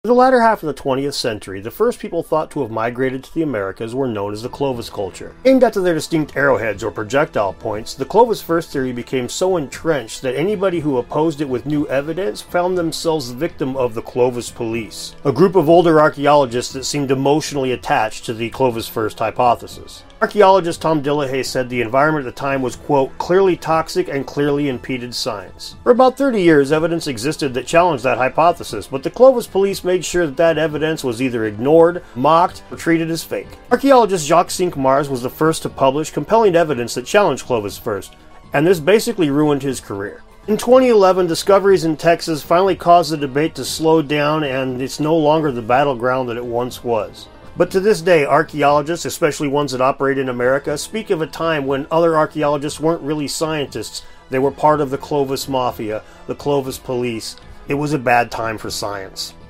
In the latter half of the 20th century, the first people thought to have migrated to the Americas were known as the Clovis culture. Aimed after their distinct arrowheads or projectile points, the Clovis first theory became so entrenched that anybody who opposed it with new evidence found themselves the victim of the Clovis police, a group of older archaeologists that seemed emotionally attached to the Clovis first hypothesis. Archaeologist Tom Dillehay said the environment at the time was, quote, clearly toxic and clearly impeded science. For about 30 years, evidence existed that challenged that hypothesis, but the Clovis police made sure that evidence was either ignored, mocked, or treated as fake. Archaeologist Jacques Cinq-Mars was the first to publish compelling evidence that challenged Clovis first, and this basically ruined his career. In 2011, discoveries in Texas finally caused the debate to slow down, and it's no longer the battleground that it once was. But to this day, archaeologists, especially ones that operate in America, speak of a time when other archaeologists weren't really scientists. They were part of the Clovis Mafia, the Clovis police. It was a bad time for science.